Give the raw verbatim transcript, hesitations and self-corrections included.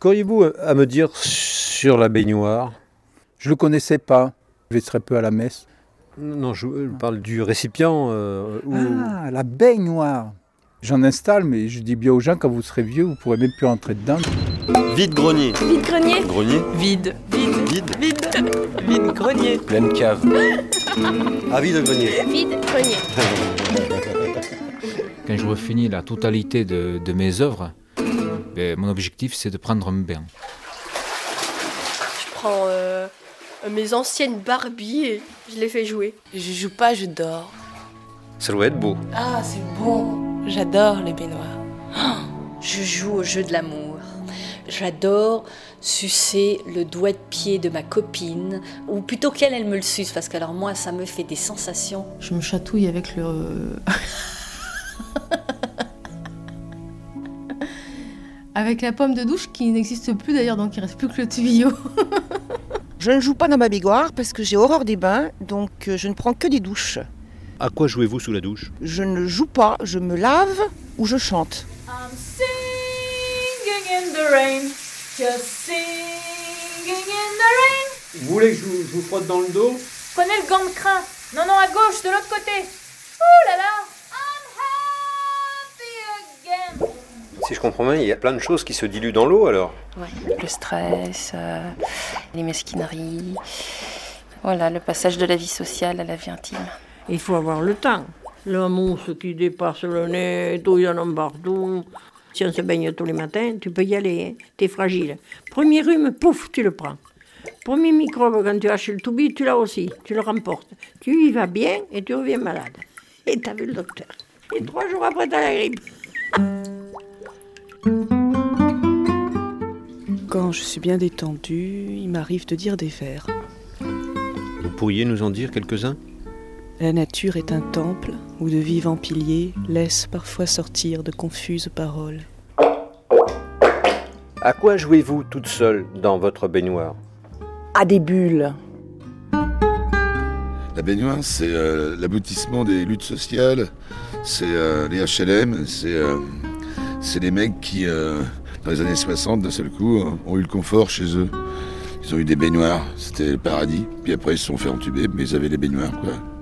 Qu'auriez-vous à me dire sur la baignoire ? Je ne le connaissais pas. Je vais très peu à la messe. Non, je parle du récipient. Euh, où... Ah, la baignoire. J'en installe, mais je dis bien aux gens, quand vous serez vieux, vous ne pourrez même plus rentrer dedans. Vide-grenier. Vide-grenier. Grenier. Vide. Vide. Vide. Vide. Vide-grenier. Pleine cave. Ah, vide-grenier. Vide-grenier. Quand j'aurai fini la totalité de, de mes œuvres, ben, mon objectif c'est de prendre un bain. Je prends euh, mes anciennes Barbie et je les fais jouer. Je joue pas, je dors. Ça doit être beau. Ah, c'est bon. J'adore les baignoires. Je joue au jeu de l'amour. J'adore sucer le doigt de pied de ma copine, ou plutôt qu'elle, elle me le suce, parce que alors moi, ça me fait des sensations. Je me chatouille avec le... avec la pomme de douche qui n'existe plus d'ailleurs, donc il ne reste plus que le tuyau. Je ne joue pas dans ma baignoire parce que j'ai horreur des bains, donc je ne prends que des douches. À quoi jouez-vous sous la douche ? Je ne joue pas, je me lave ou je chante. I'm singing in the rain, just singing in the rain. Vous voulez que je vous, je vous frotte dans le dos ? Prenez le gant de crin. Non, non, à gauche, de l'autre côté. Ouh là là. I'm happy again. Si je comprends bien, il y a plein de choses qui se diluent dans l'eau alors. Ouais, le stress, euh, les mesquineries, voilà, le passage de la vie sociale à la vie intime. Il faut avoir le temps. La mousse qui dépasse le nez, tout y en a partout. Si on se baigne tous les matins, tu peux y aller, hein. T'es fragile. Premier rhume, pouf, tu le prends. Premier microbe, quand tu haches le toubib, tu l'as aussi, tu le remportes. Tu y vas bien et tu reviens malade. Et t'as vu le docteur. Et trois jours après, t'as la grippe. Quand je suis bien détendue, il m'arrive de dire des vers. Vous pourriez nous en dire quelques-uns ? La nature est un temple où de vivants piliers laissent parfois sortir de confuses paroles. À quoi jouez-vous toute seule dans votre baignoire ? À des bulles. La baignoire, c'est euh, l'aboutissement des luttes sociales, c'est euh, les H L M, c'est, euh, c'est les mecs qui, euh, dans les années soixante, d'un seul coup, ont eu le confort chez eux. Ils ont eu des baignoires, c'était le paradis. Puis après, ils se sont fait entuber, mais ils avaient les baignoires, quoi.